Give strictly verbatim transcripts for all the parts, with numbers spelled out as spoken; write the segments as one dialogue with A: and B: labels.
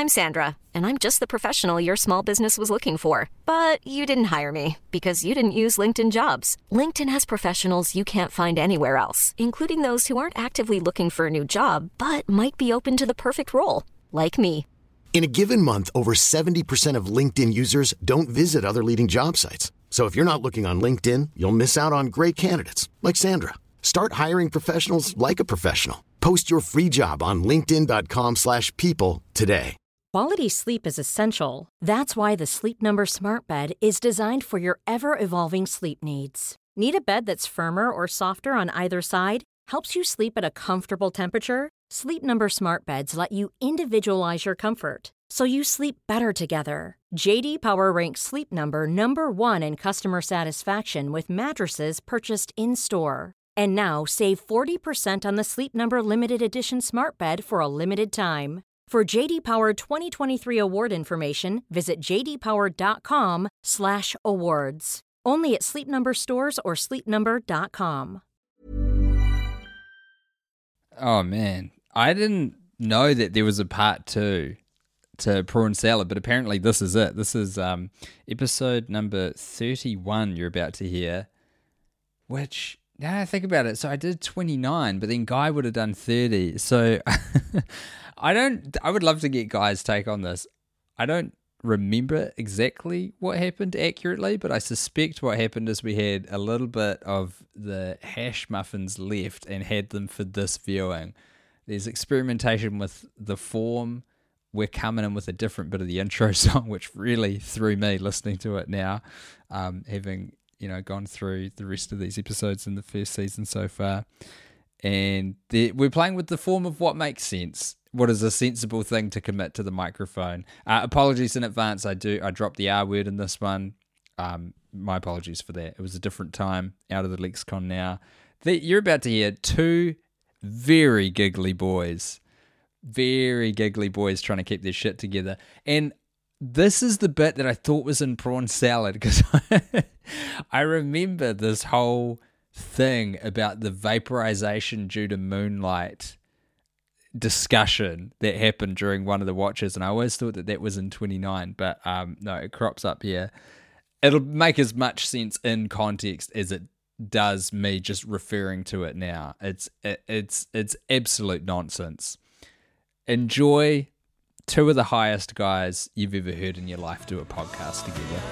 A: I'm Sandra, and I'm just the professional your small business was looking for. But you didn't hire me because you didn't use LinkedIn Jobs. LinkedIn has professionals you can't find anywhere else, including those who aren't actively looking for a new job, but might be open to the perfect role, like me.
B: In a given month, over seventy percent of LinkedIn users don't visit other leading job sites. So if you're not looking on LinkedIn, you'll miss out on great candidates like Sandra. Start hiring professionals like a professional. Post your free job on linkedin dot com slash people today.
C: Quality sleep is essential. That's why the Sleep Number Smart Bed is designed for your ever-evolving sleep needs. Need a bed that's firmer or softer on either side? Helps you sleep at a comfortable temperature? Sleep Number Smart Beds let you individualize your comfort, so you sleep better together. J D Power ranks Sleep Number number one in customer satisfaction with mattresses purchased in-store. And now, save forty percent on the Sleep Number Limited Edition Smart Bed for a limited time. For J D Power twenty twenty-three award information, visit j d power dot com slash awards. Only at Sleep Number stores or sleep number dot com.
D: Oh, man. I didn't know that there was a part two to Prawn Salad, but apparently this is it. This is um, episode number thirty-one you're about to hear, which, now I think about it, so I did twenty-nine, but then Guy would have done thirty. So I don't, I would love to get Guy's take on this. I don't remember exactly what happened accurately, but I suspect what happened is we had a little bit of the hash muffins left and had them for this viewing. There's experimentation with the form. We're coming in with a different bit of the intro song, which really threw me listening to it now, um, having, you know, gone through the rest of these episodes in the first season so far. And we're playing with the form of what makes sense. What is a sensible thing to commit to the microphone? Uh, apologies in advance. I do. I dropped the R word in this one. Um, my apologies for that. It was a different time, out of the lexicon now. The, you're about to hear two very giggly boys. Very giggly boys trying to keep their shit together. And this is the bit that I thought was in Prawn Salad, because I remember this whole thing about the vaporization due to moonlight discussion that happened during one of the watches, and I always thought that that was in twenty-nine, but um, no, it crops up here. It'll make as much sense in context as it does me just referring to it now. It's it, it's it's absolute nonsense. Enjoy two of the highest guys you've ever heard in your life do a podcast together.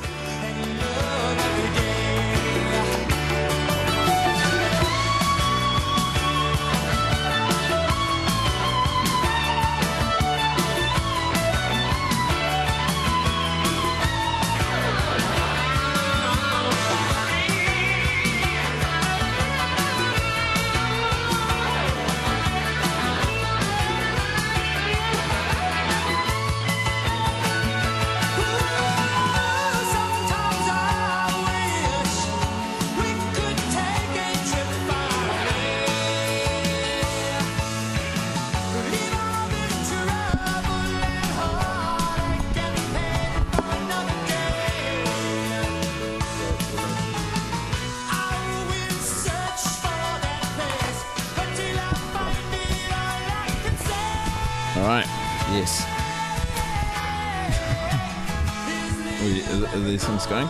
D: Yes.
E: Are these things going?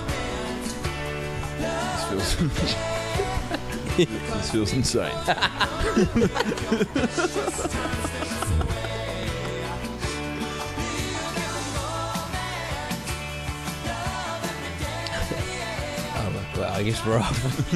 E: This feels, this feels insane.
F: Oh, well, I guess we're off.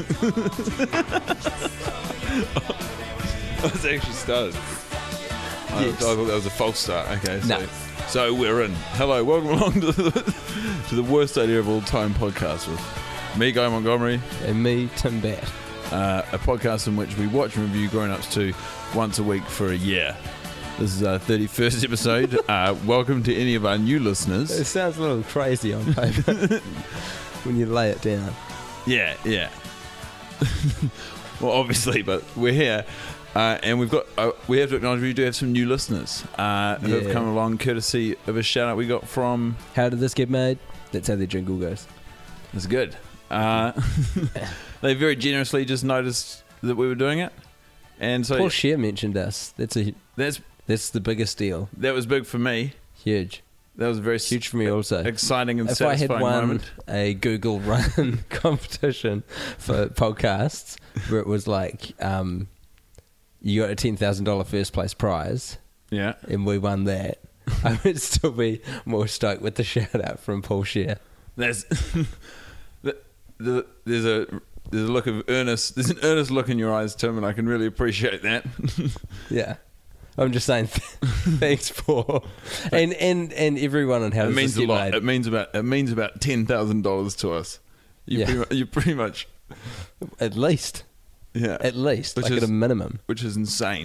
E: Oh, it's actually started.
F: Yes.
E: I thought that was a false start. Okay, so,
F: no.
E: so we're in. Hello, welcome along to the, to the worst idea of all time podcast with me, Guy Montgomery,
F: and me, Tim Batt.
E: Uh, a podcast in which we watch and review Grown Ups two once a week for a year. This is our thirty-first episode. Uh, welcome to any of our new listeners.
F: It sounds a little crazy on paper when you lay it down.
E: Yeah, yeah. Well, obviously, but we're here. Uh, and we've got, uh, we have to acknowledge we do have some new listeners uh, who
F: Yeah.
E: have come along courtesy of a shout out we got from.
F: How did this get made? That's how the jingle goes.
E: That's good. Uh, they very generously just noticed that we were doing it. And so
F: Paul Scheer mentioned us. That's a
E: that's
F: that's the biggest deal.
E: that was big for me.
F: Huge.
E: That was a very
F: Huge for me also.
E: exciting and
F: If I
E: satisfying
F: had won
E: moment.
F: a Google Run competition for podcasts where it was like, um, you got a ten thousand dollars first place prize
E: Yeah.
F: and we won that, I would still be more stoked with the shout out from Paul Scheer.
E: There's the, the, there's a there's a look of earnest. There's an earnest look in your eyes, Tim, and I can really appreciate that.
F: Yeah. I'm just saying thanks, Paul. And, and, and everyone on how
E: It
F: does
E: means
F: this
E: a
F: get
E: lot.
F: made.
E: It means about it means about ten thousand dollars to us. You
F: Yeah.
E: pretty much, you pretty much
F: At least.
E: yeah.
F: At least.
E: Which
F: like
E: is-
F: at a minimum.
E: which is insane.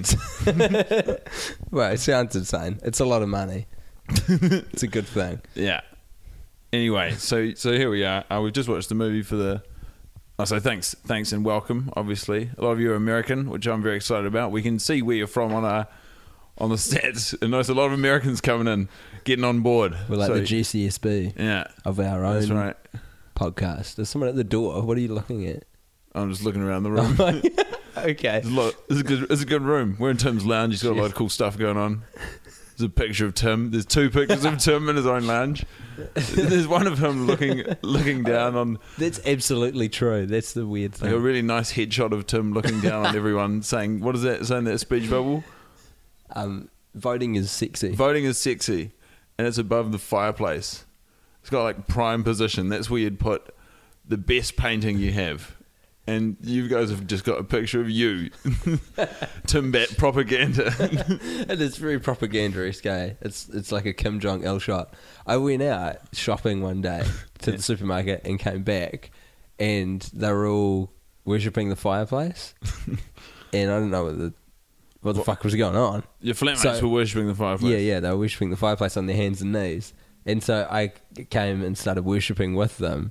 F: Well, it sounds insane. It's a lot of money. It's a good thing.
E: Yeah. Anyway, so so here we are. Uh, we've just watched the movie for the. Oh, so thanks, thanks, and welcome. Obviously, a lot of you are American, which I'm very excited about. We can see where you're from on our on the stats, and there's a lot of Americans coming in, getting on board.
F: We're like
E: So,
F: the G C S B
E: yeah,
F: of our own
E: that's right.
F: podcast. There's someone at the door. What are you looking at?
E: I'm just looking around the room.
F: Okay.
E: There's a lot, it's, a good, it's a good room. We're in Tim's lounge. He's got a lot of cool stuff going on. There's a picture of Tim. There's two pictures of Tim in his own lounge. There's one of him looking looking down on
F: That's absolutely true. That's the weird thing.
E: like a really nice headshot of Tim looking down on everyone, saying, "What is that?" Saying that speech bubble.
F: Um, voting is sexy.
E: Voting is sexy, and it's above the fireplace. It's got like prime position. That's where you'd put the best painting you have. And you guys have just got a picture of you, Tim Bat propaganda.
F: It is very propaganda-esque, eh? It's, it's like a Kim Jong-il shot. I went out shopping one day to the supermarket and came back, and they were all worshipping the fireplace. And I don't know what the, what the
E: What?
F: fuck was going on.
E: Your flatmates
F: So-
E: were worshipping the fireplace.
F: Yeah, yeah, they were worshipping the fireplace on their hands and knees. And so I came and started worshipping with them.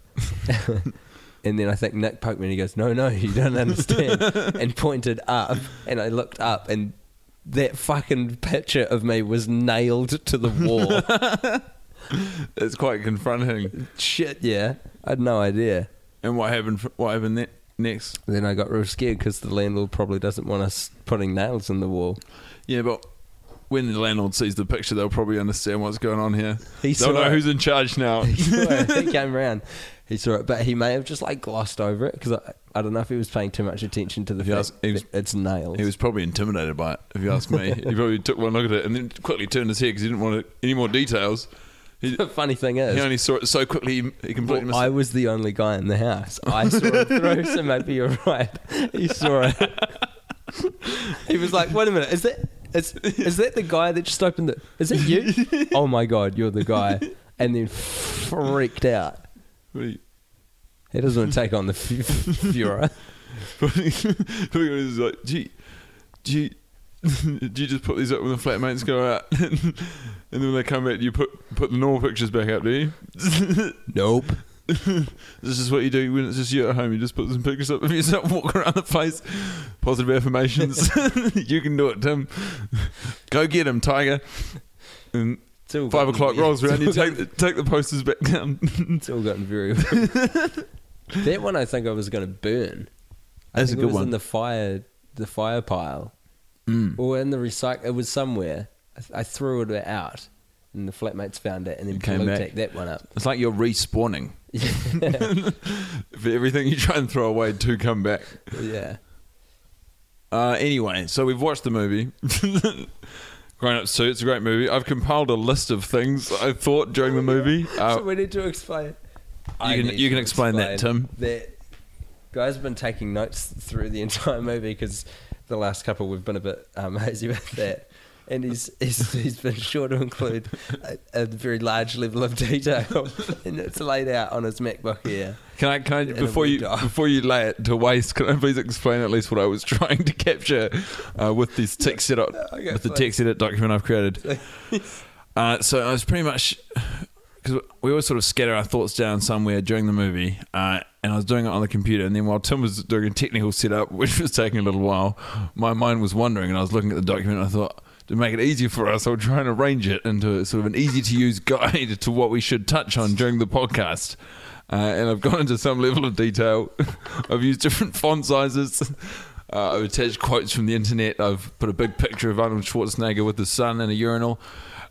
F: And then I think Nick poked me and he goes, no, no, you don't understand. And pointed up. And I looked up and that fucking picture of me was nailed to the wall.
E: It's quite confronting.
F: Shit, yeah. I had no idea.
E: And what happened? What happened ne- next?
F: Then I got real scared because the landlord probably doesn't want us putting nails in the wall.
E: Yeah, but when the landlord sees the picture, they'll probably understand what's going on here.
F: He
E: They'll
F: saw
E: know
F: it.
E: who's in charge now.
F: He saw it. He came around. He saw it, but he may have just like glossed over it because I, I don't know if he was paying too much attention to the
E: He
F: fact
E: was- he was-
F: that it's nails.
E: He was probably intimidated by it, if you ask me. He probably took one look at it and then quickly turned his head because he didn't want any more details. He,
F: The funny thing is,
E: he only saw it so quickly, he, he completely
F: well, I
E: missed
F: was the only guy in the house. I saw it through, so maybe you're right. He saw it. He was like, "Wait a minute, is that is is that the guy that just opened the? Is that you? Oh my god, you're the guy!" And then freaked out.
E: it.
F: He doesn't want to take on the f- Fuhrer.
E: Probably, probably was like, do you, do you, do you just put these up when the flatmates go out? And then when they come back, you put put the normal pictures back up, do you?
F: Nope.
E: This is what you do when it's just you at home. You just put some pictures up of yourself, walk around the place, positive affirmations. You can do it, Tim. Go get him, Tiger. And
F: It's all
E: five
F: gotten
E: o'clock
F: weird.
E: rolls around, you
F: It's all
E: take the, take the posters back down.
F: It's all gotten very weird. That one I think I was going to burn. I
E: That's a
F: think
E: good
F: it was
E: one.
F: in the fire, the fire pile,
E: Mm.
F: or in the recycle. It was somewhere. I, th- I threw it out, and the flatmates found it, and then
E: Came
F: blue
E: back.
F: tacked that one up.
E: It's like you're respawning. For everything you try and throw away to come back.
F: Yeah.
E: Uh, anyway, so we've watched the movie. Grown Ups two, it's a great movie. I've compiled a list of things I thought during the movie. Uh,
F: So we need to explain. I
E: can-
F: need
E: you
F: to
E: can explain that, Tim.
F: That guys have been taking notes through the entire movie because the last couple we've been a bit um, hazy about that. And he's, he's he's been sure to include a, a very large level of detail, and it's laid out on his MacBook here.
E: Can I, can I
F: a
E: before you
F: Word doc.
E: before you lay it to waste, can I please explain at least what I was trying to capture uh, with this text edit,
F: Okay,
E: with the
F: please.
E: text edit document I've created? Uh, so I was pretty much, because we always sort of scatter our thoughts down somewhere during the movie, uh, and I was doing it on the computer, and then while Tim was doing a technical setup, which was taking a little while, my mind was wandering, and I was looking at the document, and I thought, to make it easier for us, I would try and arrange it into sort of an easy-to-use guide to what we should touch on during the podcast. Uh, and I've gone into some level of detail. I've used different font sizes. Uh, I've attached quotes from the internet. I've put a big picture of Arnold Schwarzenegger with his son in a urinal.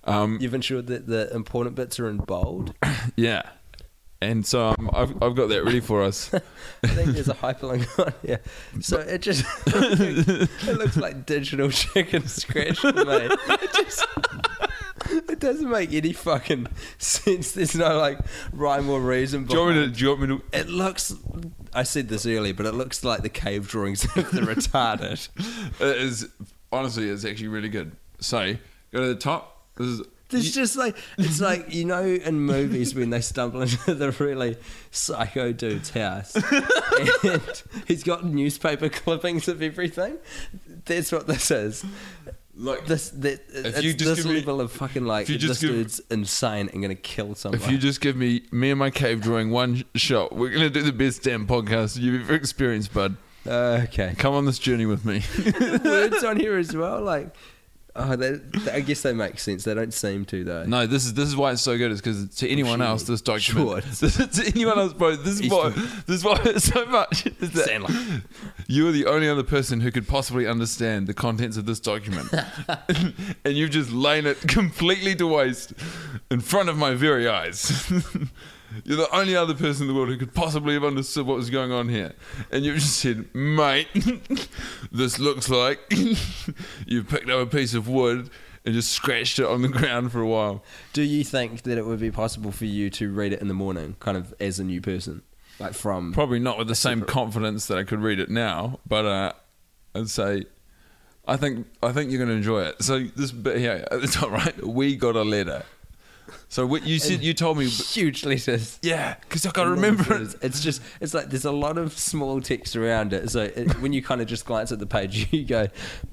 E: Um,
F: You've ensured that the important bits are in bold.
E: yeah. And so um, I've, I've got that ready for us.
F: I think there's a hyperlink on here. So it just it looks like digital chicken scratch to me. It just it doesn't make any fucking sense. There's no like rhyme or reason.
E: Do you, want me to, do you want me to?
F: It looks. I said this earlier, but it looks like the cave drawings of the retarded.
E: It is honestly, it's actually really good. So go to the top. This is.
F: It's just like it's like you know in movies when they stumble into the really psycho dude's house and he's got newspaper clippings of everything. That's what this is.
E: Like
F: this, that
E: if you
F: it's
E: just
F: this
E: give me-
F: level of fucking like
E: if you
F: this
E: just give-
F: dude's insane and gonna kill someone.
E: If you just give me me and my cave drawing one sh- shot, we're gonna do the best damn podcast you've ever experienced, bud.
F: uh, okay,
E: Come on this journey with me.
F: words on here as well, like. Oh, they, they, I guess they make sense. They don't seem to though.
E: No, this is this is why it's so good. Is because to anyone
F: Sure.
E: else, this document.
F: Sure.
E: to anyone else, bro. This is why. This is why it's so much. Is that
F: Sandler.
E: you are the only other person who could possibly understand the contents of this document, and you've just lain it completely to waste in front of my very eyes. You're the only other person in the world who could possibly have understood what was going on here. And you've just said, mate, this looks like you've picked up a piece of wood and just scratched it on the ground for a while.
F: Do you think that it would be possible for you to read it in the morning, kind of as a new person, like from?
E: Probably not with the same confidence that I could read it now, but uh, I'd say I think I think you're going to enjoy it. So this bit here at the top right, we got a letter. So what you said, you told me,
F: Huge letters.
E: yeah, because I got to remember it.
F: It's just, it's like there's a lot of small text around it. So it, when you kind of just glance at the page, you go,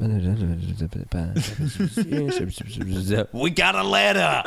F: we got a letter.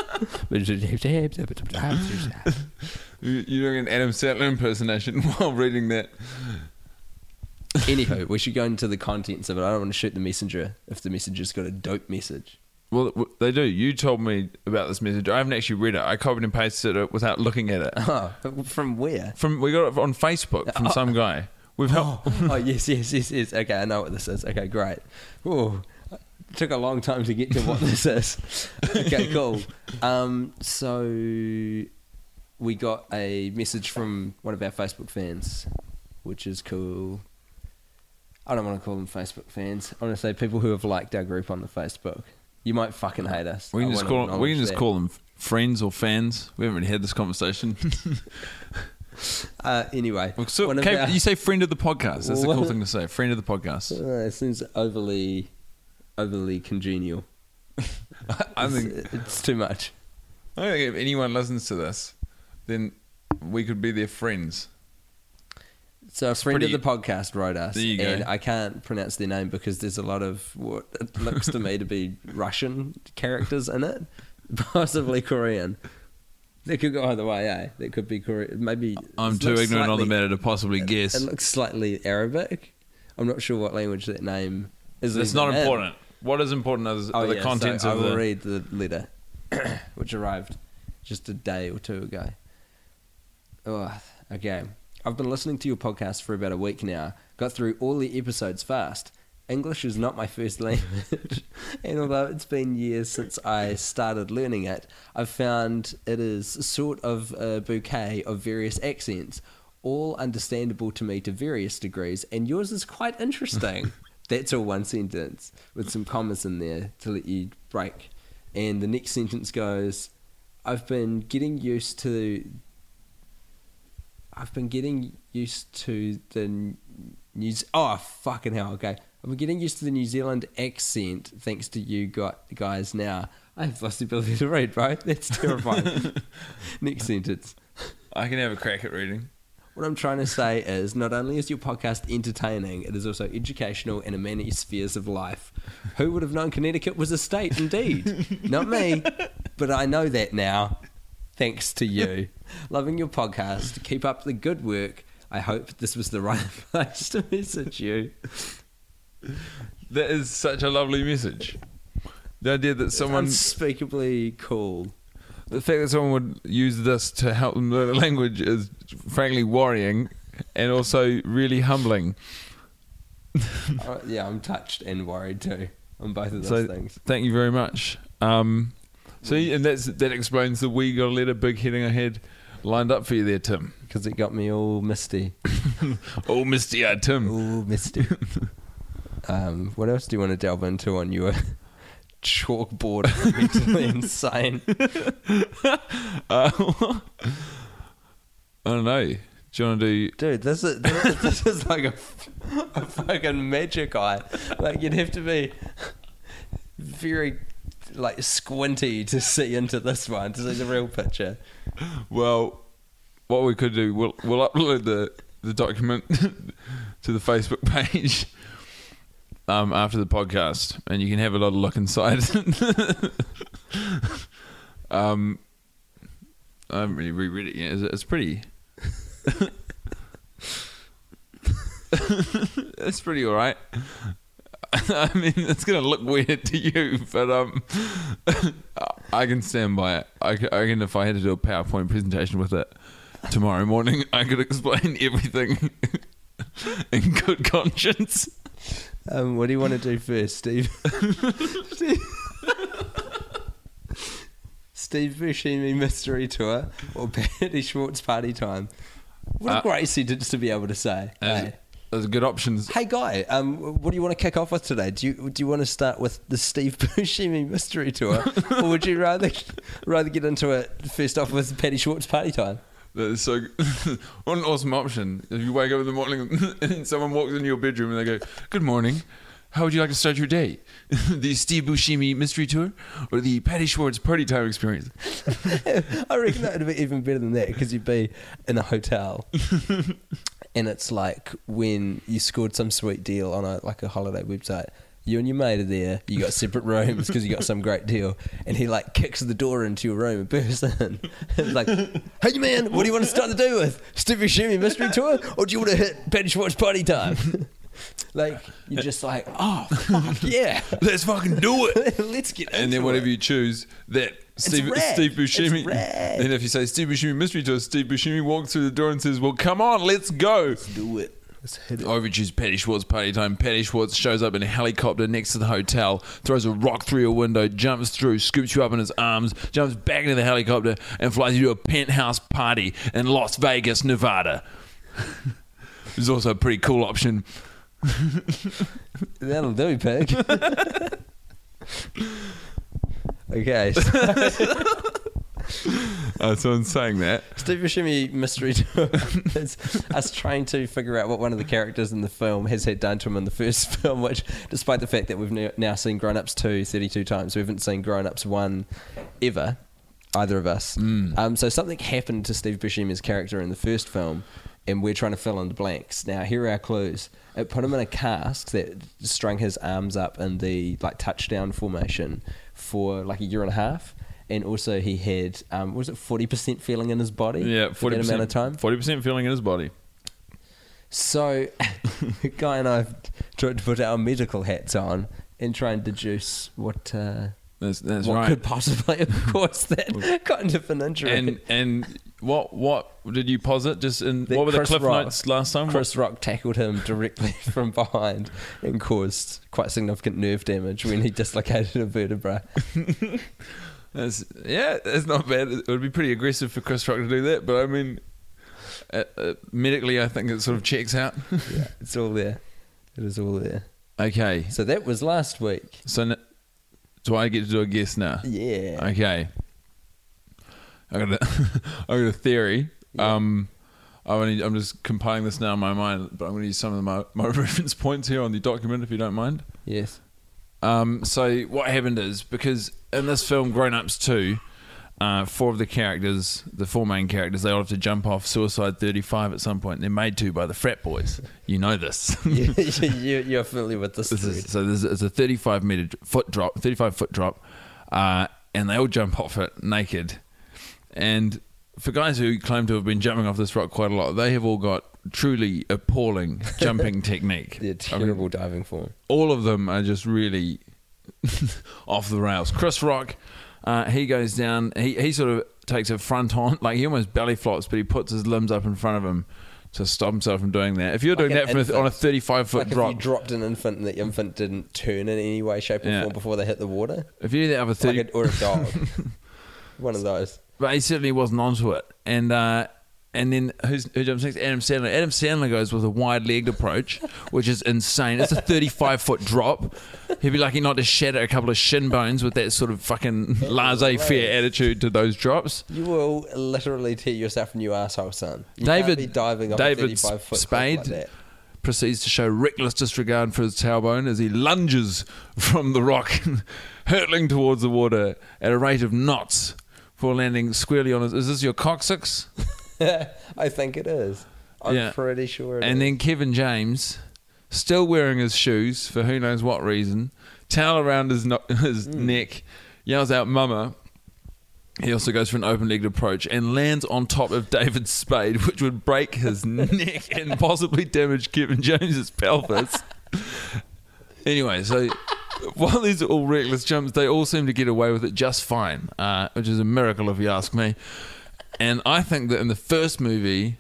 E: You- You're doing an Adam Sandler impersonation while reading that.
F: Anywho, we should go into the contents of it. I don't want to shoot the messenger if the messenger's got a dope message.
E: Well, w- they do. You told me about this message. I haven't actually read it. I copied and pasted it without looking at it.
F: Oh, from where?
E: From we got it on Facebook from some guy. We've helped.
F: Oh, yes, yes, yes, yes. Okay, I know what this is. Okay, great. Ooh, it took a long time to get to what this is. Okay, cool. Um, so we got a message from one of our Facebook fans, which is cool. I don't want to call them Facebook fans. I want to say people who have liked our group on the Facebook. You might fucking hate us.
E: We can
F: I
E: just
F: want to
E: call them, we
F: acknowledge
E: can just
F: that.
E: call them friends or fans. We haven't really had this conversation.
F: Uh, anyway,
E: Well, so,
F: one of
E: okay,
F: our-
E: you say friend of the podcast. That's a cool
F: One-
E: thing to say. Friend of the podcast.
F: Uh, it seems overly, overly congenial.
E: I
F: It's,
E: think
F: it's too much.
E: I think if anyone listens to this, then we could be their friends.
F: So a friend
E: pretty-
F: of the podcast wrote us,
E: There you go.
F: and I can't pronounce their name because there's a lot of what it looks to me to be Russian characters in it, possibly Korean. They could go either way, eh? They could be Korean. Maybe
E: I'm
F: it
E: too
F: looks
E: ignorant on the
F: slightly-
E: matter to possibly guess.
F: It looks slightly Arabic. I'm not sure what language that name is.
E: It's
F: even
E: not
F: in.
E: important. What is important is
F: Oh,
E: are the
F: yeah,
E: contents
F: so
E: of
F: I will
E: the.
F: read the letter, which arrived just a day or two ago. Oh, okay. I've been listening to your podcast for about a week now. Got through all the episodes fast. English is not my first language, and although it's been years since I started learning it, I've found it is sort of a bouquet of various accents, all understandable to me to various degrees, and yours is quite interesting. That's all one sentence with some commas in there to let you break. And the next sentence goes, I've been getting used to I've been getting used to the New Oh, fucking hell, okay. I've been getting used to the New Zealand accent thanks to you got guys now. I've lost the ability to read, bro. That's terrifying. Next sentence.
E: I can have a crack at reading.
F: What I'm trying to say is, not only is your podcast entertaining, it is also educational in many spheres of life. Who would have known Connecticut was a state, indeed? Not me, but I know that now, thanks to you. Loving your podcast. Keep up the good work. I hope this was the right place to message you.
E: That is such a lovely message. The idea that someone,
F: Unspeakably cool.
E: the fact that someone would use this to help them learn a language is frankly worrying and also really humbling.
F: Uh, yeah, I'm touched and worried too on both of those
E: So
F: things.
E: thank you very much. Um, See, and that's that explains the wee got a letter big heading ahead lined up for you there, Tim.
F: Because it got me all misty.
E: All misty eyed Tim.
F: All misty. um, what else do you want to delve into on your chalkboard mentally insane?
E: Uh, I don't know. Do you want to do...
F: Dude, this is this is like a, a fucking magic eye. Like, you'd have to be very like squinty to see into this one, to see the real picture.
E: Well, what we could do, we'll, we'll upload the, the document to the Facebook page um, after the podcast, and you can have a lot of look inside. um, I haven't really reread it yet. It's pretty... It's pretty alright. I mean, it's gonna look weird to you, but um, I can stand by it. I, I reckon if I had to do a PowerPoint presentation with it tomorrow morning, I could explain everything in good conscience.
F: Um, what do you want to do first, Steve? Steve, Steve Buscemi Mystery Tour or Patty Schwartz Party Time? What a
E: Uh,
F: great sentence to be able to say.
E: There's,
F: Hey.
E: there's good options.
F: Hey guy, um, what do you want to kick off with today? Do you do you want to start with the Steve Buscemi Mystery Tour, or would you rather rather get into it first off with Patty Schwartz Party Time?
E: That is so. What an awesome option! If you wake up in the morning and someone walks into your bedroom and they go, "Good morning, how would you like to start your day? The Steve Buscemi Mystery Tour or the Patty Schwartz Party Time experience?"
F: I reckon that would be even better than that, because you'd be in a hotel and it's like when you scored some sweet deal on a like a holiday website. You and your mate are there. You got separate rooms because you got some great deal, and he like kicks the door into your room and bursts in. It's like, "Hey man, what do you want to start the day with? Steve Buscemi Mystery Tour, or do you want to hit Patty Schwartz Party Time?" Like, you're just like, "Oh fuck yeah,
E: Let's fucking do it!
F: let's get."
E: And
F: into
E: then whatever
F: it.
E: you choose, that Steve,
F: rad.
E: Steve Buscemi.
F: It's rad.
E: Then if you say Steve Buscemi Mystery Tour, Steve Buscemi walks through the door and says, "Well, come on, let's go."
F: do it. Let's hit it.
E: I would choose Patty Schwartz Party Time. Patty Schwartz shows up in a helicopter next to the hotel, throws a rock through your window, jumps through, scoops you up in his arms, jumps back into the helicopter, and flies you to a penthouse party in Las Vegas, Nevada. It's also a pretty cool option.
F: That'll do, pig. Okay.
E: Uh, so in saying that,
F: Steve Buscemi Mystery Tour is us trying to figure out what one of the characters in the film has had done to him in the first film, which, despite the fact that we've ne- now seen Grown Ups two thirty-two times, we haven't seen Grown Ups one ever, either of us.
E: Mm.
F: Um, so something happened to Steve Buscemi's character in the first film, and we're trying to fill in the blanks. Now, here are our clues. It put him in a cast that strung his arms up in the like touchdown formation for like a year and a half. And also he had, um, was it forty percent feeling in his body?
E: yeah,
F: for that amount of time?
E: forty percent feeling in his body.
F: So, Guy and I have tried to put our medical hats on and try and deduce what uh,
E: That's, that's
F: what
E: right.
F: could possibly have caused that kind of an injury.
E: and and what what did you posit? Just in
F: That
E: what were the
F: Chris
E: cliff
F: Rock-
E: notes last time?
F: Chris Rock tackled him directly from behind and caused quite significant nerve damage when he dislocated a vertebra.
E: That's, yeah, that's not bad. It would be pretty aggressive for Chris Rock to do that, but I mean, uh, uh, medically, I think it sort of checks out.
F: Yeah, it's all there. It is all there.
E: Okay,
F: So that was last week.
E: so n- do I get to do a guess now?
F: Yeah.
E: Okay, I got a, I got a theory.
F: Yeah.
E: Um, I only, I'm just compiling this now in my mind, but I'm going to use some of my, my reference points here on the document, if you don't mind.
F: Yes.
E: Um, so what happened is, because in this film Grown Ups two, uh, four of the characters, the four main characters, they all have to jump off Suicide thirty-five at some point. They're made to by the frat boys. You know this.
F: you, you, you're familiar with this.
E: This is,
F: thread.
E: so there's, it's a thirty-five meter foot drop, thirty-five foot drop, uh, and they all jump off it naked. And for guys who claim to have been jumping off this rock quite a lot, they have all got truly appalling jumping technique.
F: Yeah,
E: I mean,
F: terrible diving form.
E: all of them are just really off the rails. Chris Rock, uh, he goes down, he, he sort of takes a front on, like he almost belly flops, but he puts his limbs up in front of him to stop himself from doing that. If you're doing
F: Like
E: that
F: an
E: from a, on a
F: infant.
E: thirty-five foot
F: Like
E: drop,
F: if you dropped an infant and the infant didn't turn in any way, shape, or
E: Yeah.
F: form before they hit the water,
E: if you do that with a
F: like
E: thirty,
F: a, or a dog, one of those.
E: but he certainly wasn't onto it. And uh, and then who's, who jumps next? Adam Sandler. Adam Sandler goes with a wide-legged approach, which is insane. It's a thirty-five foot drop. He'd be lucky not to shatter a couple of shin bones with that sort of fucking laissez-faire attitude to those drops.
F: You will literally tear yourself a new asshole, son. You
E: David-
F: can't be diving off
E: David
F: a thirty-five foot
E: Spade
F: cliff like that.
E: Proceeds to show reckless disregard for his tailbone as he lunges from the rock, hurtling towards the water at a rate of knots before landing squarely on his... Is this your coccyx?
F: I think it is. I'm
E: Yeah.
F: pretty sure it
E: And
F: is.
E: then Kevin James, still wearing his shoes for who knows what reason, towel around his no- his
F: Mm.
E: neck, yells out "Mama." He also goes for an open-legged approach and lands on top of David Spade, which would break his neck and possibly damage Kevin James's pelvis. Anyway, so while these are all reckless jumps, they all seem to get away with it just fine, uh, which is a miracle if you ask me. And I think that in the first movie...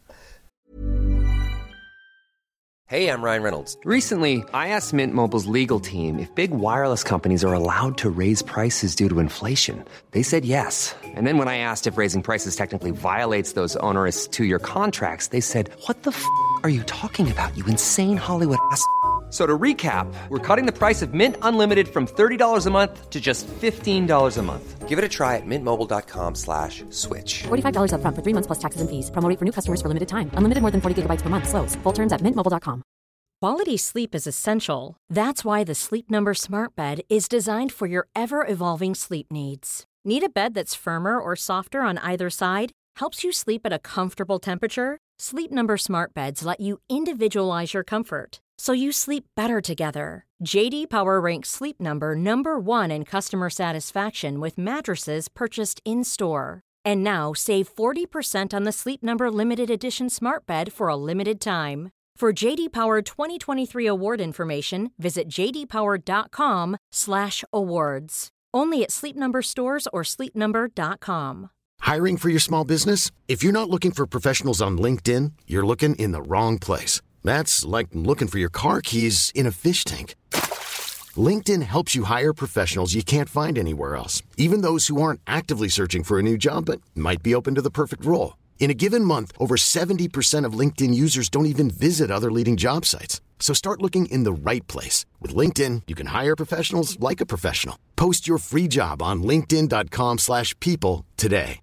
G: Hey, I'm Ryan Reynolds. Recently, I asked Mint Mobile's legal team if big wireless companies are allowed to raise prices due to inflation. They said yes. And then when I asked if raising prices technically violates those onerous two-year contracts, they said, "What the f*** are you talking about, you insane Hollywood ass?" So to recap, we're cutting the price of Mint Unlimited from thirty dollars a month to just fifteen dollars a month. Give it a try at mintmobile.com slash switch.
H: forty-five dollars up front for three months plus taxes and fees. Promo rate for new customers for limited time. Unlimited more than forty gigabytes per month. Slows full terms at mint mobile dot com.
C: Quality sleep is essential. That's why the Sleep Number Smart Bed is designed for your ever-evolving sleep needs. Need a bed that's firmer or softer on either side? Helps you sleep at a comfortable temperature? Sleep Number Smart Beds let you individualize your comfort, so you sleep better together. J D Power ranks Sleep Number number one in customer satisfaction with mattresses purchased in-store. And now save forty percent on the Sleep Number Limited Edition Smart Bed for a limited time. For J D Power twenty twenty-three award information, visit jdpower.com slash awards. Only at Sleep Number stores or sleep number dot com.
B: Hiring for your small business? If you're not looking for professionals on LinkedIn, you're looking in the wrong place. That's like looking for your car keys in a fish tank. LinkedIn helps you hire professionals you can't find anywhere else, even those who aren't actively searching for a new job but might be open to the perfect role. In a given month, over seventy percent of LinkedIn users don't even visit other leading job sites. So start looking in the right place. With LinkedIn, you can hire professionals like a professional. Post your free job on linkedin.com slash people today.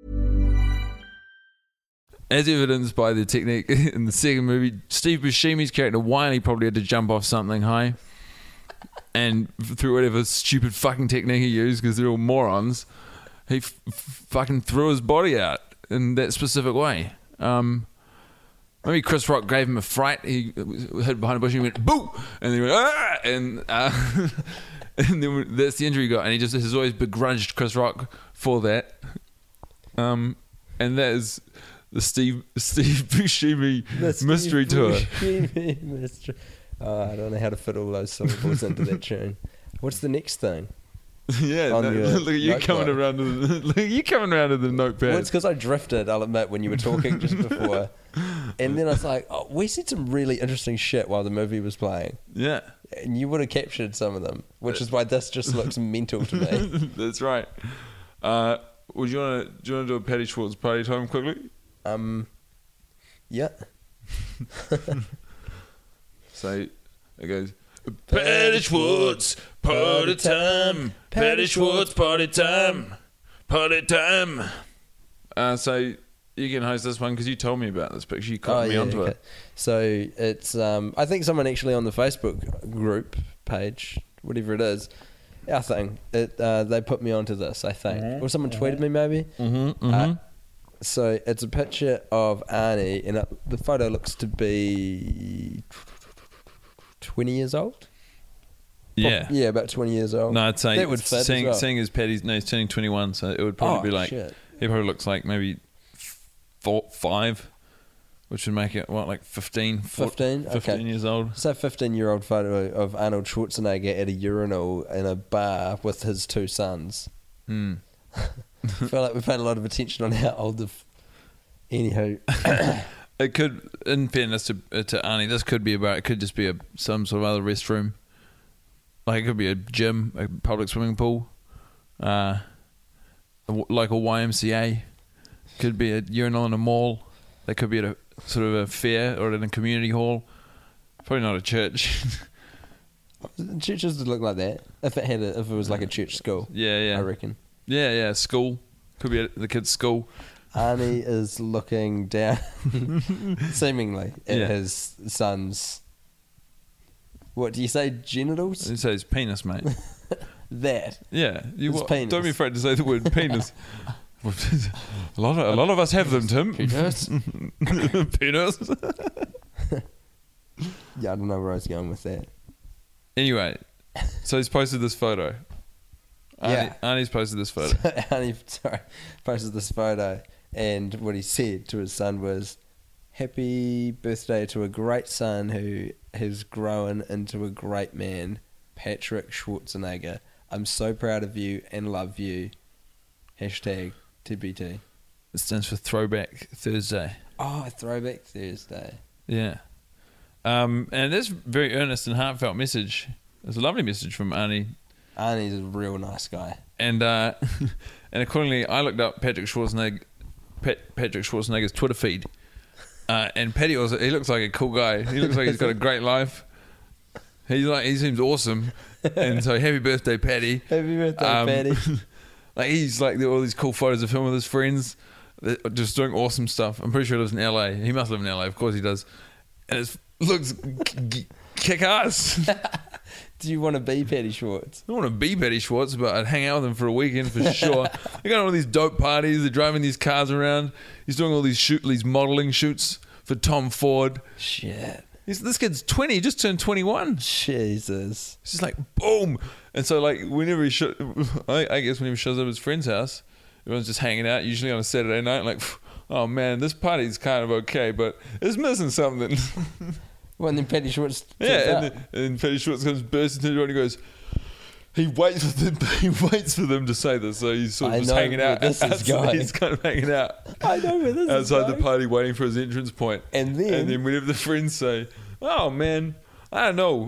E: As evidenced by the technique in the second movie, Steve Buscemi's character Wiley probably had to jump off something high, and through whatever stupid fucking technique he used, because they're all morons, he f- f- fucking threw his body out in that specific way. Um, maybe Chris Rock gave him a fright. He hid behind a bush and he went boo, and then he went ah, and uh, and then that's the injury he got, and he just has always begrudged Chris Rock for that. Um, and that is the Steve Steve Buscemi mystery tour.
F: Buscemi mystery. Oh, I don't know how to fit all those syllables into that tune. What's the next thing?
E: Yeah,
F: On
E: no,
F: your
E: look at you
F: notebook.
E: coming around to the look at you coming around to the notepad.
F: Well, it's because I drifted, I'll admit, when you were talking just before. And then I was like, oh, we said some really interesting shit while the movie was playing.
E: Yeah,
F: And you would have captured some of them, which is why this just looks mental to me.
E: that's right. Uh, would you want to do you want to do a Patty Schwartz party time quickly?
F: Um, yeah.
E: So it goes. Patty Schwartz party time. Patty Schwartz party time. Party time. Uh, so you can host this one because you told me about this picture. You caught
F: Oh,
E: me
F: yeah,
E: onto
F: okay.
E: it.
F: So it's, um, I think someone actually on the Facebook group page, whatever it is, our thing, it, uh, they put me onto this, I think. Or someone tweeted me maybe.
E: Mm-hmm,
F: Uh, so it's a picture of Arnie, and it, the photo looks to be twenty years old.
E: Yeah.
F: Yeah, about twenty years old.
E: No, I'd say
F: that would fit
E: seeing,
F: as well.
E: seeing as Patty's no, he's turning twenty-one, so it would probably
F: Oh,
E: be like
F: shit.
E: he probably looks like maybe four, five, which would make it what like fifteen, four-
F: fifteen?
E: fifteen
F: Okay.
E: years old.
F: So fifteen-year-old photo of Arnold Schwarzenegger at a urinal in a bar with his two sons.
E: Hmm.
F: I feel like we paid a lot of attention on how old the... F- Anywho.
E: It could, in fairness to to Arnie, this could be about. It could just be a some sort of other restroom. Like it could be a gym, a public swimming pool, uh, a, like a Y M C A. Could be a urinal in a mall. That could be at a sort of a fair or in a community hall. Probably not a church.
F: Churches would look like that if it had a, if it was like a church school.
E: Yeah, yeah.
F: I reckon.
E: Yeah, yeah. School could be at the kids' school.
F: Arnie is looking down, seemingly, at
E: Yeah.
F: his son's. What do you say? Genitals?
E: It says penis, mate.
F: That.
E: Yeah, you
F: It's
E: what,
F: penis.
E: don't be afraid to say the word penis. a lot of a lot of us have them, Tim.
F: Penis.
E: Penis.
F: Yeah, I don't know where I was going with that.
E: Anyway, so he's posted this photo. Arnie,
F: Yeah.
E: Arnie's posted this photo.
F: Arnie, sorry, posted this photo, and what he said to his son was, "Happy birthday to a great son who has grown into a great man, Patrick Schwarzenegger. I'm so proud of you and love you. Hashtag T B T."
E: It stands for Throwback Thursday.
F: Oh, Throwback Thursday.
E: Yeah. Um, and it's a very earnest and heartfelt message. It's a lovely message from Arnie.
F: Arnie's a real nice guy.
E: And uh, and accordingly, I looked up Patrick Schwarzenegger, Pat, Patrick Schwarzenegger's Twitter feed. Uh, and Patty also, he looks like a cool guy. He looks like he's got a great life. He's like, he seems awesome. And so happy birthday, Patty.
F: Happy birthday,
E: Um,
F: Patty.
E: Like he's like all these cool photos of him with his friends, just doing awesome stuff. I'm pretty sure he lives in L A. He must live in L A, of course he does. And it looks kick ass.
F: Do you want to be Patty Schwartz?
E: I don't want to be Patty Schwartz, but I'd hang out with him for a weekend for sure. They got all these dope parties. They're driving these cars around. He's doing all these shoot, these modelling shoots for Tom Ford.
F: Shit.
E: He's, this kid's twenty. He just turned twenty-one.
F: Jesus.
E: It's just like boom. And so like whenever he show, I, I guess whenever he shows up at his friend's house, everyone's just hanging out. Usually on a Saturday night, like, oh man, this party's kind of okay, but it's missing something.
F: Well, and then Patty Schwartz turns
E: Yeah, and,
F: up.
E: then, and Patty Schwartz comes bursting into the door and he goes, he waits for them. He waits for them to say this, so he's sort of
F: I
E: just
F: know
E: hanging out.
F: where this is
E: outside-
F: going.
E: He's kind of hanging out
F: I know where this is
E: outside the
F: going.
E: party, waiting for his entrance point.
F: And then-
E: and then whenever the friends say, "Oh man, I don't know,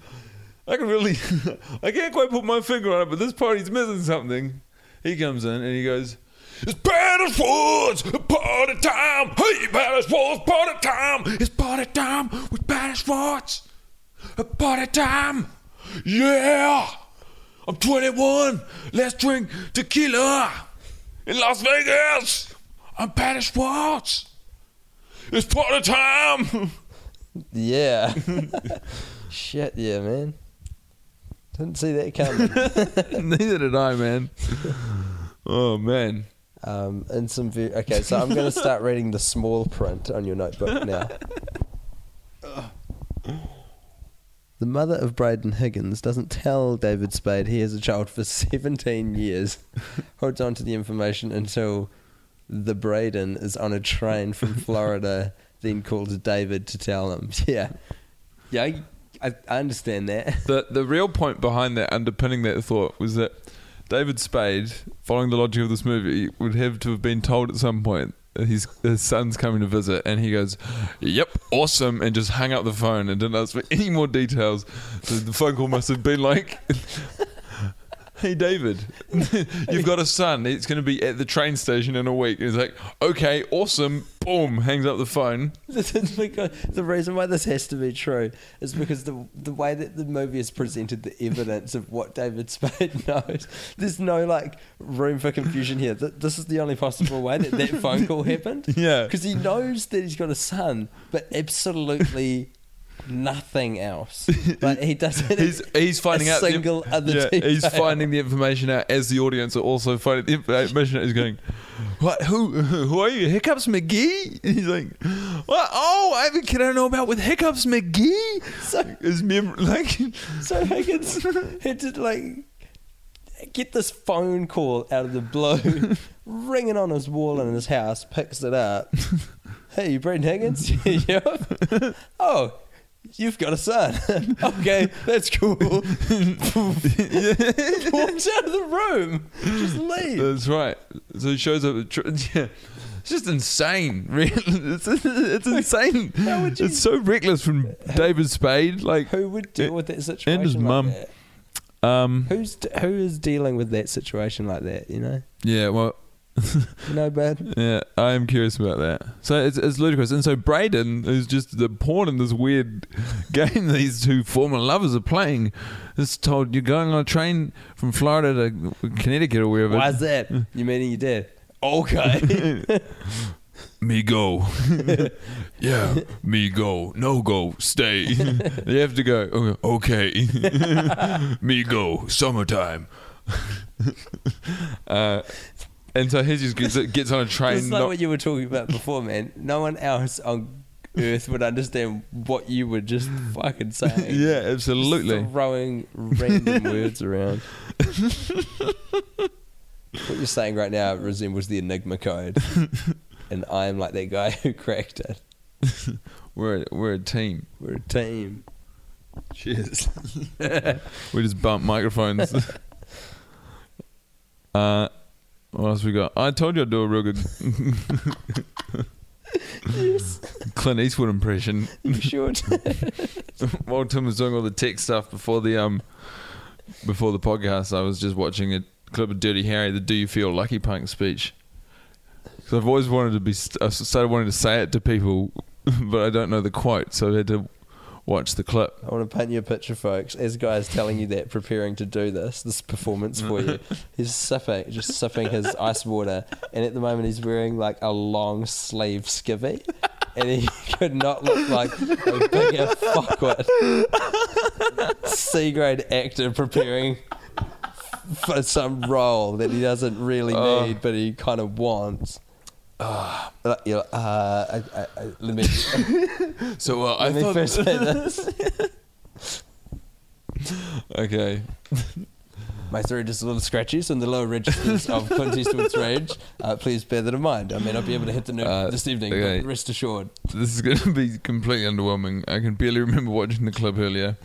E: I can really, I can't quite put my finger on it, but this party's missing something," he comes in and he goes, "It's Patty Schwartz, party time. Hey, Patty Schwartz, party time. It's party time with Patty Schwartz. Party time. Yeah. I'm twenty-one. Let's drink tequila in Las Vegas. I'm Patty Schwartz. It's party time."
F: Yeah. Shit, yeah, man. Didn't see that coming.
E: Neither did I, man. Oh, man.
F: Um, and some ve- okay, so I'm going to start reading the small print on your notebook now. The mother of Braden Higgins doesn't tell David Spade he has a child for seventeen years. Holds on to the information until the Braden is on a train from Florida, then calls David to tell him. Yeah. Yeah, I, I, I understand that.
E: The the real point behind that, underpinning that thought, was that David Spade, following the logic of this movie, would have to have been told at some point that his, his son's coming to visit, and he goes, "Yep, awesome," and just hung up the phone and didn't ask for any more details. So the phone call must have been like, "Hey David, you've got a son. It's going to be at the train station in a week." And he's like, "Okay, awesome." Boom, hangs up the phone.
F: This is because the reason why this has to be true is because the the way that the movie has presented the evidence of what David Spade knows, there's no like room for confusion here. Th- This is the only possible way that that phone call happened.
E: Yeah.
F: Because he knows that he's got a son, but absolutely nothing else. But he doesn't.
E: He's he's finding
F: a
E: out the-
F: single other
E: yeah,
F: detail.
E: he's finding the information out as the audience are also finding the information out. He's going, "What? Who? Who are you? Hiccups McGee?" And he's like, "What? Oh, I have a kid I don't know about with Hiccups McGee."
F: So-
E: his mem- like,
F: So Higgins had to like get this phone call out of the blue, ringing on his wall in his house, picks it up. "Hey, Braden Higgins?" "Yeah." "Oh, you've got a son." "Okay, that's cool." Walks out of the room. Just leave.
E: that's right. So he shows up. At tr- yeah. It's just insane. Really. It's, it's insane. It's so reckless from David Spade. Like,
F: Who would deal with that situation?
E: and his
F: like
E: mum.
F: that?
E: Um,
F: Who's who is dealing with that situation like that? You know,
E: yeah, well,
F: you know, bad.
E: yeah, I am curious about that. So it's, it's ludicrous. And so Brayden, who's just the pawn in this weird game these two former lovers are playing, is told, you're going on a train from Florida to Connecticut or wherever.
F: Why's that? You meaning you did? Okay.
E: Me go. Yeah, me go. No go. Stay. You have to go. Okay. Me go. Summertime. uh, and so he just gets, gets on a train.
F: It's like
E: not-
F: what you were talking about before, man. No one else on Earth would understand what you were just fucking saying.
E: Yeah, absolutely.
F: Just throwing random words around. What you're saying right now resembles the Enigma code. And I am like that guy who cracked it.
E: We're a, we're a team.
F: We're a team.
E: Cheers. We just bump microphones. uh, what else we got? I told you I'd do a real good
F: Yes.
E: Clint Eastwood impression.
F: You sure did.
E: While Tim was doing all the tech stuff before the um before the podcast, I was just watching a clip of Dirty Harry, the "Do You Feel Lucky" punk speech. Because I've always wanted to be, I started wanting to say it to people, but I don't know the quote, so I had to watch the clip.
F: I want to paint you a picture, folks. As Guy's telling you that, preparing to do this, this performance for you, he's sipping, just sipping his ice water, and at the moment he's wearing like a long sleeve skivvy, and he could not look like a bigger fuckwit C grade actor preparing for some role that he doesn't really
E: Oh.
F: need, but he kind of wants. Uh, you know, uh, I, I, I, let me
E: So uh, I
F: let me
E: thought,
F: first say this.
E: okay,
F: My throat is a little scratchy, so in the lower registers of Clint Eastwood's range, uh, please bear that in mind. I may not be able to hit the note
E: Uh,
F: this evening,
E: okay.
F: but rest assured.
E: this is going to be completely underwhelming. I can barely remember watching the clip earlier.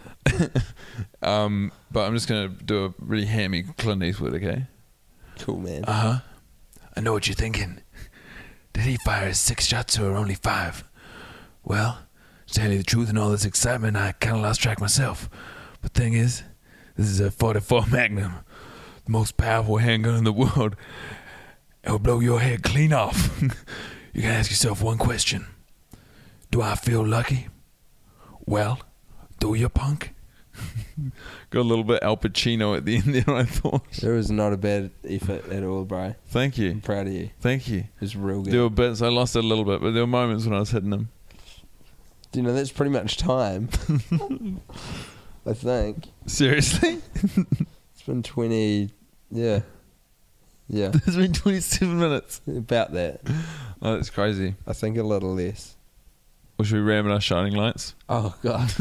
E: um, but I'm just going to do a really hammy Clint Eastwood, okay?
F: Cool, man.
E: Uh huh. I know what you're thinking. Did he fire six shots or only five? Well, to tell you the truth, in all this excitement, I kind of lost track myself. But thing is, this is a forty-four Magnum, the most powerful handgun in the world. It will blow your head clean off. You can ask yourself one question: do I feel lucky? Well, do you, punk? Got a little bit Al Pacino at the end there, I thought.
F: It was not a bad effort at all, bro.
E: Thank you.
F: I'm proud of you.
E: Thank you.
F: It was real good.
E: There were bits, I lost it a little bit, but there were moments when I was hitting them.
F: Do you know, that's pretty much time. I think.
E: Seriously?
F: It's been twenty, yeah. Yeah,
E: It's been twenty-seven minutes.
F: about that.
E: Oh, that's crazy.
F: I think a little less.
E: Or should we ram in our shining lights?
F: Oh, God.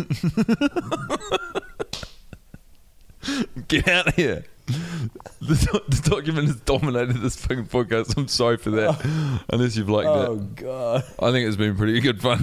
E: Get out of here. The, doc- the document has dominated this fucking podcast. I'm sorry for that. Unless you've liked
F: Oh,
E: it.
F: God.
E: I think it's been pretty good fun.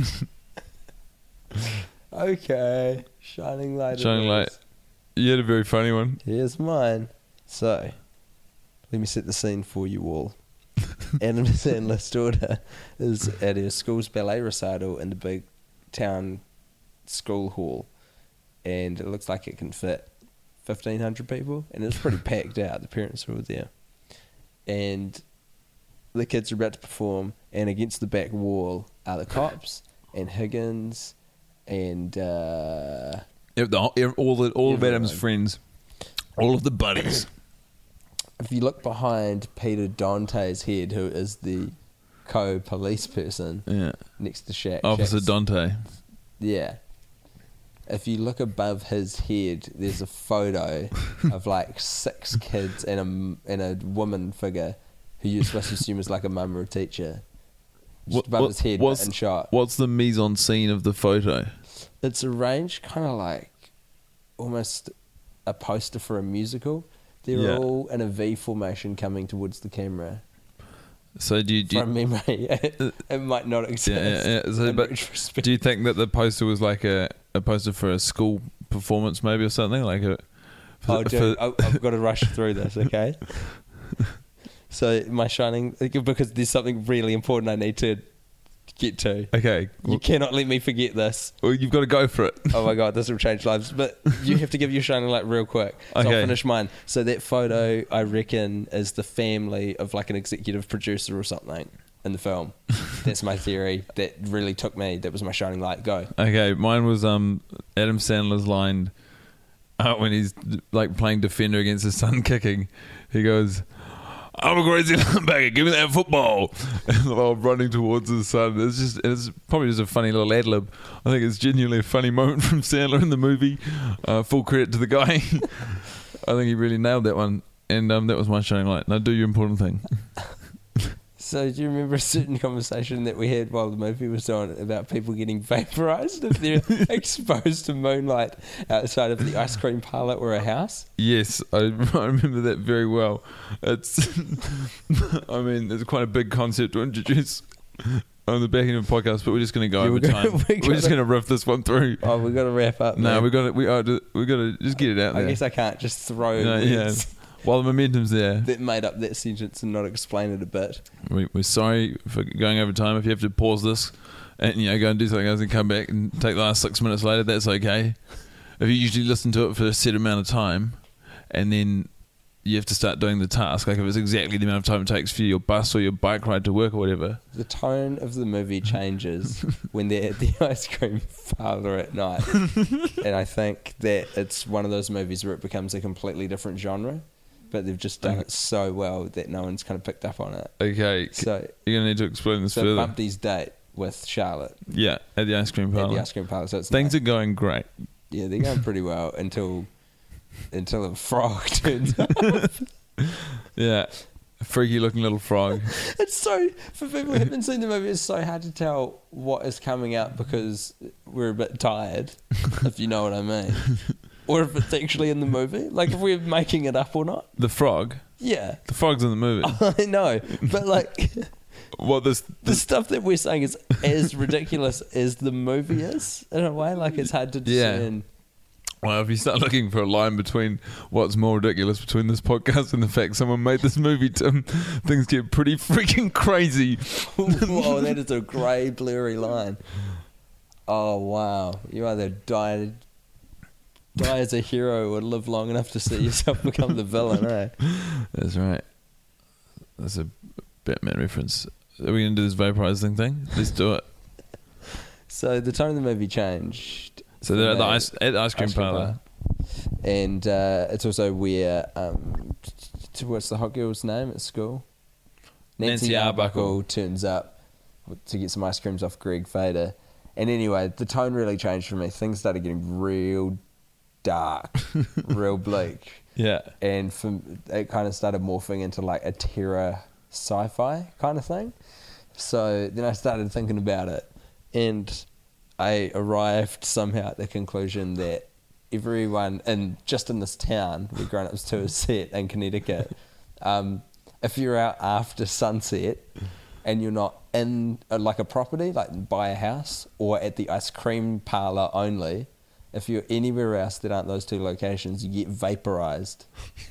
F: Okay. Shining light. it
E: Shining light.
F: is.
E: You had a very funny one.
F: Here's mine. So, let me set the scene for you all. Adam Sandler's daughter is at her school's ballet recital in the big town school hall, and it looks like it can fit fifteen hundred people, and it's pretty packed out. The parents are all there, and the kids are about to perform, and against the back wall are the cops and Higgins and uh,
E: Yep, the, all the, all of Adam's
F: Everyone.
E: friends. All of the buddies.
F: if you look behind Peter Dante's head, who is the co-police person
E: Yeah.
F: next to Shaq.
E: Officer
F: Shaq's-
E: Dante.
F: Yeah. If you look above his head, there's a photo of like six kids and a, and a woman figure who you're supposed to assume is like a mum or a teacher. Just
E: What-
F: above
E: what-
F: his head
E: what's,
F: in shot.
E: What's the mise en scene of the photo?
F: It's arranged kind of like almost a poster for a musical. They're
E: Yeah.
F: all in a V formation coming towards the camera.
E: So do you, do you,
F: From memory, it, it might not exist.
E: yeah, yeah, yeah. So,
F: in
E: but
F: retrospect.
E: do you think that the poster was like a, a poster for a school performance maybe or something? Like a for,
F: Oh, dude, I- I've got to rush through this, okay? So my shining, because there's something really important I need to get to.
E: Okay.
F: You
E: Well,
F: cannot let me forget this.
E: well, you've got to go for it.
F: Oh my god, this will change lives. But you have to give your shining light real quick. So
E: Okay.
F: I'll finish mine. So that photo, I reckon, is the family of like an executive producer or something in the film. That's my theory. That really took me. That was my shining light. Go.
E: Okay, mine was um Adam Sandler's line uh, when he's like playing defender against his son kicking. He goes, "I'm a crazy linebacker. Give me that football." And while running towards his son, it's just it's probably just a funny little ad lib. I think it's genuinely a funny moment from Sandler in the movie. Uh, full credit to the guy. I think he really nailed that one, and um, that was my shining light. Now do your important thing.
F: So do you remember a certain conversation that we had while the movie was on about people getting vaporized if they're exposed to moonlight outside of the ice cream parlor or a house?
E: Yes, I, I remember that very well. It's, I mean, it's quite a big concept to introduce on the back end of the podcast, but we're just going to go
F: Yeah,
E: over
F: we're gonna-
E: time.
F: we're
E: We're,
F: gonna-
E: just going to riff this one through.
F: Oh, we've got to wrap up.
E: No,
F: man.
E: we got to we are we got to just get it out
F: I
E: there.
F: guess I can't just throw
E: No, yeah.
F: words
E: While the momentum's there,
F: that made up that sentence and not explain it a bit.
E: we, we're sorry for going over time. If you have to pause this and you know go and do something else and come back and take the last six minutes later, that's okay. If you usually listen to it for a set amount of time, and then you have to start doing the task, like if it's exactly the amount of time it takes for your bus or your bike ride to work or whatever.
F: The tone of the movie changes when they're at the ice cream parlor at night. And I think that it's one of those movies where it becomes a completely different genre, but they've just done it so well that no one's kind of picked up on it.
E: Okay,
F: So,
E: you're gonna need to explain this
F: so
E: further.
F: Bumpty's date with Charlotte
E: Yeah, at the ice cream
F: at
E: parlor.
F: the ice cream parlor. So it's
E: Things
F: nice.
E: are going great.
F: Yeah, they're going pretty well until until a frog turns up.
E: Yeah, a freaky looking little frog.
F: It's so, for people who haven't seen the movie, it's so hard to tell what is coming out because we're a bit tired, if you know what I mean. Or if it's actually in the movie. Like if we're making it up or not.
E: The frog.
F: Yeah.
E: The frog's in the movie.
F: I know. But like
E: What this?
F: the stuff that we're saying is as ridiculous as the movie is, in a way. Like it's hard to
E: Yeah.
F: discern.
E: Well, if you start looking for a line between what's more ridiculous between this podcast and the fact someone made this movie, Tim, things get pretty freaking crazy.
F: Whoa, that is a grey, blurry line. Oh wow. You either die die as a hero or live long enough to see yourself become the villain, eh?
E: That's right. That's a Batman reference. Are we going to do this vaporizing thing? Let's do it.
F: So the tone of the movie changed.
E: So they're at the
F: from
E: ice, at the ice cream parlor.
F: And uh, it's also where, um, t- t- what's the hot girl's name at school? Nancy,
E: Nancy
F: Arbuckle.
E: Arbuckle
F: turns up to get some ice creams off Greg Fader. And anyway, the tone really changed for me. Things started getting real dark, real bleak.
E: Yeah.
F: And from, it kind of started morphing into like a terror sci-fi kind of thing. So then I started thinking about it, and I arrived somehow at the conclusion that everyone, and just in this town where Grown Ups two is set in Connecticut, um, if you're out after sunset and you're not in uh, like a property, like buy a house, or at the ice cream parlor only, if you're anywhere else that aren't those two locations, you get vaporized.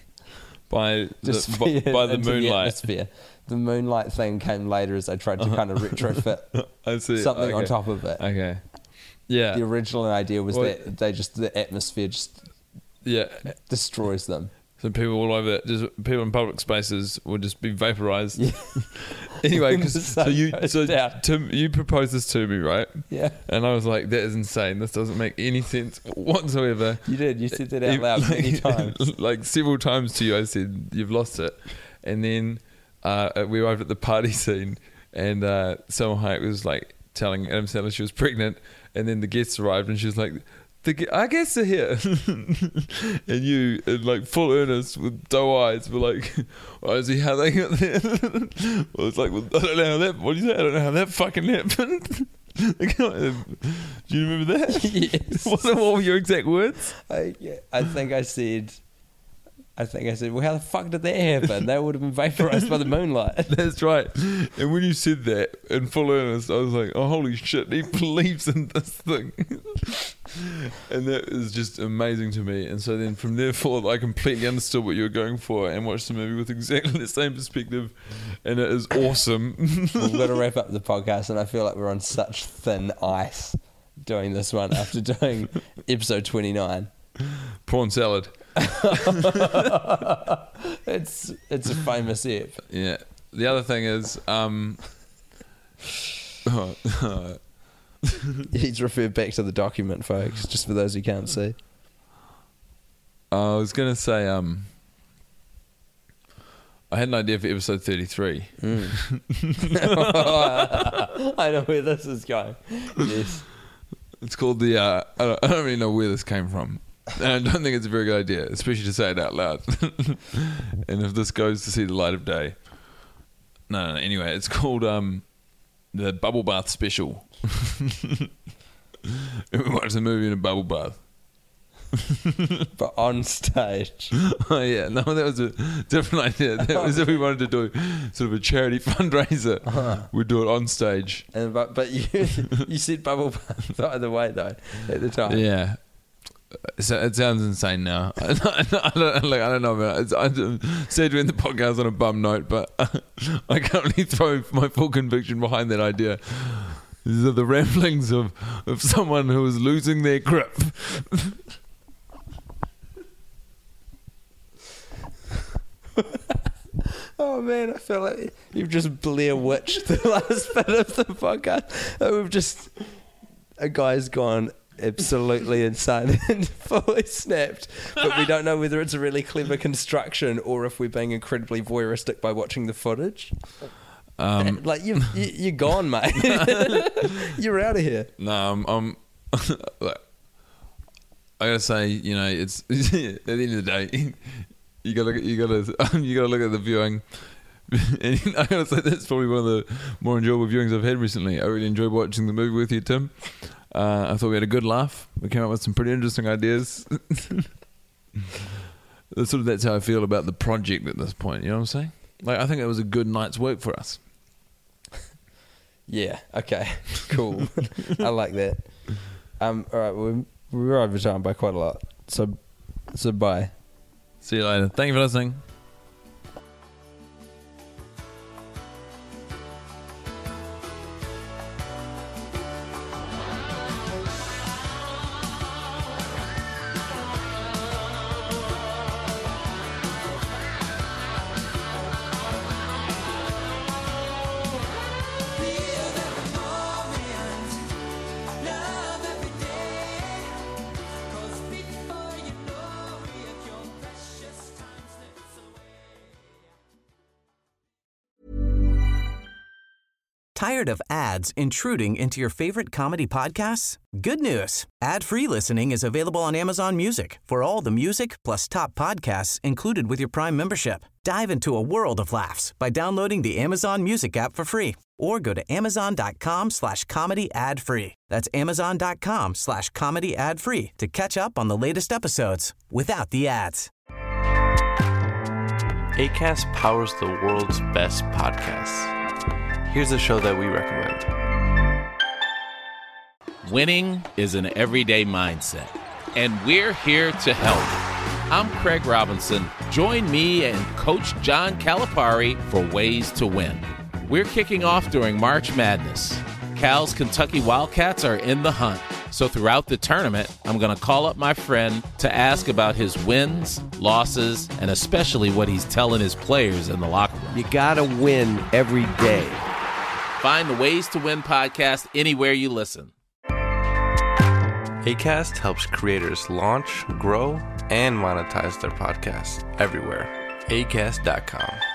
E: By the,
F: Just
E: by, by the
F: into
E: moonlight.
F: atmosphere. The moonlight thing came later as I tried to kind of retrofit
E: I see.
F: something on
E: Okay.
F: top of it.
E: Okay. Yeah.
F: The original idea was
E: Well-
F: that they just the atmosphere just
E: Yeah.
F: destroys them.
E: So people all over, just people in public spaces would just be vaporized. Anyway, 'cause-
F: The
E: so
F: sun
E: you,
F: goes
E: so
F: down.
E: Tim, you proposed this to me, right?
F: Yeah,
E: And I was like, that is insane. This doesn't make any sense whatsoever.
F: you did. You said that out loud
E: like,
F: many times.
E: Like several times to you, I said, you've lost it. And then uh, we arrived at the party scene, and uh, Selma Hayek was like telling Adam Sandler she was pregnant, and then the guests arrived, and she was like, the, gu- our guests are here. And you, in like full earnest with doe eyes, were like, why is he how they got there? Well, it's like, well, I don't know how that, what do you say? I don't know how that fucking happened. Do you remember that?
F: Yes.
E: What, what were your exact words?
F: I, yeah, I think I said, I think I said, well, how the fuck did that happen? They would have been vaporized by the moonlight.
E: That's right. And when you said that in full earnest, I was like, oh, holy shit, he believes in this thing. And that is just amazing to me. And so then from there forward, I completely understood what you were going for and watched the movie with exactly the same perspective. And it is awesome.
F: We've got to wrap up the podcast, and I feel like we're on such thin ice doing this one after doing episode twenty-nine.
E: Prawn salad.
F: it's it's a famous ep.
E: Yeah. The other thing is, um,
F: he's referred back to the document, folks, just for those who can't see.
E: I was gonna say, um, I had an idea for episode thirty-three.
F: Mm. I know where this is going. Yes.
E: It's called the. Uh, I, don't, I don't really know where this came from. And I don't think it's a very good idea, especially to say it out loud. And if this goes to see the light of day. No, no, no. Anyway, it's called um, the Bubble Bath Special. We watch the movie in a bubble bath.
F: But on stage.
E: Oh, yeah. No, that was a different idea. That was if we wanted to do sort of a charity fundraiser. Uh-huh. We'd do it on stage.
F: And But, but you, you said bubble bath either way, though, at the time.
E: Yeah. So it sounds insane now. I don't, like, I don't know about it. I said during the podcast on a bum note, but I can't really throw my full conviction behind that idea. These are the ramblings of, of someone who is losing their grip.
F: Oh man, I feel like you've just Blair Witched the last bit of the podcast. We've just a guy's gone absolutely insane and fully snapped, but we don't know whether it's a really clever construction or if we're being incredibly voyeuristic by watching the footage. Um, like you, you, you're gone, mate. You're out of here.
E: No, I'm. I'm like, I gotta say, you know, it's at the end of the day, you gotta look at, you gotta you gotta look at the viewing. And I gotta say that's probably one of the more enjoyable viewings I've had recently. I really enjoyed watching the movie with you, Tim. Uh, I thought we had a good laugh. We came up with some pretty interesting ideas. Sort of that's how I feel about the project at this point. You know what I'm saying? Like, I think it was a good night's work for us.
F: Yeah. Okay. Cool. I like that. Um. All right. We're, we're over time by quite a lot. So, so bye.
E: See you later. Thank you for listening.
I: Tired of ads intruding into your favorite comedy podcasts? Good news. Ad-free listening is available on Amazon Music for all the music plus top podcasts included with your Prime membership. Dive into a world of laughs by downloading the Amazon Music app for free or go to amazon.com slash comedy ad free. That's amazon.com slash comedy ad free to catch up on the latest episodes without the ads.
J: Acast powers the world's best podcasts. Here's a show that we recommend.
K: Winning is an everyday mindset, and we're here to help. I'm Craig Robinson. Join me and Coach John Calipari for Ways to Win. We're kicking off during March Madness. Cal's Kentucky Wildcats are in the hunt. So throughout the tournament, I'm going to call up my friend to ask about his wins, losses, and especially what he's telling his players in the locker room.
L: You got to win every day.
K: Find the Ways to Win podcast anywhere you listen.
J: Acast helps creators launch, grow, and monetize their podcasts everywhere. acast dot com.